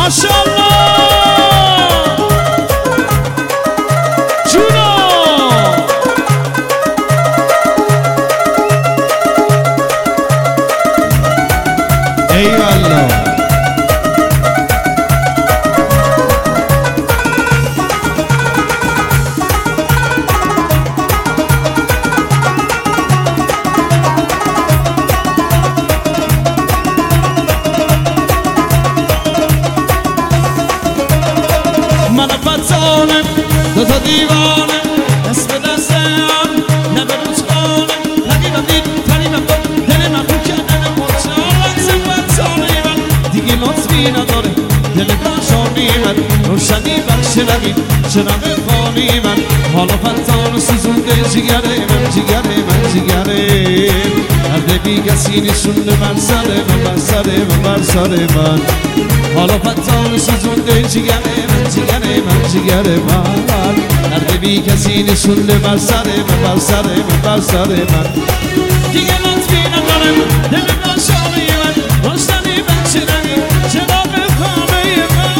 ماشاءالله جونا ای والله دوتا دیوانه دست به دست هم نبه روزخانه حقیقم دید پریمم داد دل من رو کردن مچال لحظه فتانه من دیگه لطفی نداره دل داشانی من روشنی بخش رقیب چراغ خانی من حالا فتان سوزونده جگره من جگره من جگره هر بی کسی نشونده بر سر من بر سر من بر سر من حالا فتان سوزونده جگره من جگره من جگره من هر بی کسی نشونده بر سر من بر سر من بر سر من دیگه لطفی ندارم دل داشانه من روشنی بخش رقیب چراغ خانه من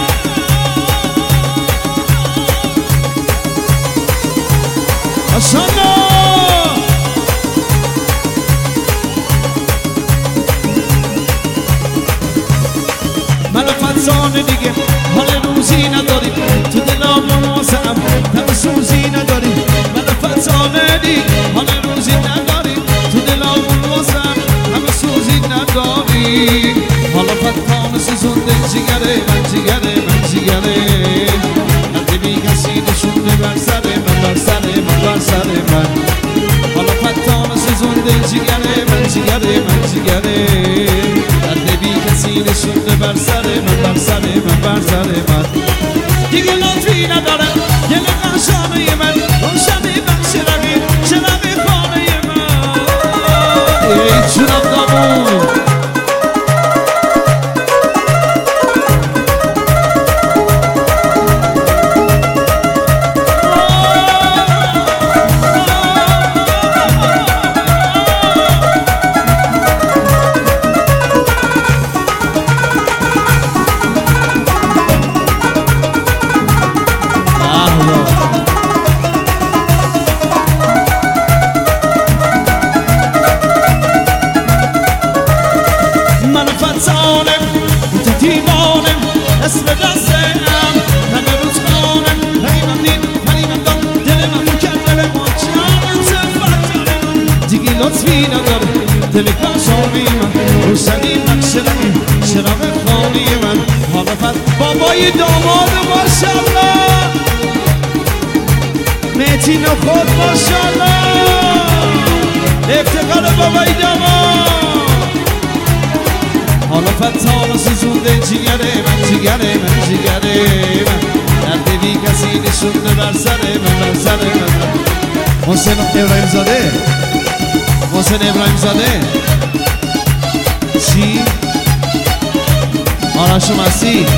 ماشاءالله من فتانه دیگه حال روزی نداری تو دلام واسم تب سوزی نداری من فتانه دیگه حال روزی نداری تو دلام واسم تب سوزی نداری حالا فتانه سوزونده جگره من جگره من جگره هر بی کسی نشونده بر سر من بر سر من بر سر من حالا فتانه سوزونده جگره من جگره من جگره هر بی کسی نشونده بر سر من بر سر من بر سر من دیگه لطفی ندارم دل قشانه من روشنی بخش رقیب چراغ خانه من ای جونم دامون دست به دستم همه روز خانم حقیقم دید پریمم داد دل من رو کرد دل ماچان فتانه دیگه لطفی نداره دل کاشانی من روشنی بخش رقیب چراغ خانی من حالا بابای داماد ماشاءالله مهدی نخود ماشاءالله افتخار بابای داماد حالا فتان سوزونده جگره من جگره من جگره من درد بی کسی نشونده بر سر من بر سر من محسن ابراهیم زاده محسن ابراهیم زاده چی؟ آرش مسی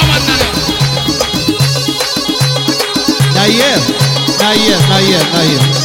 نیر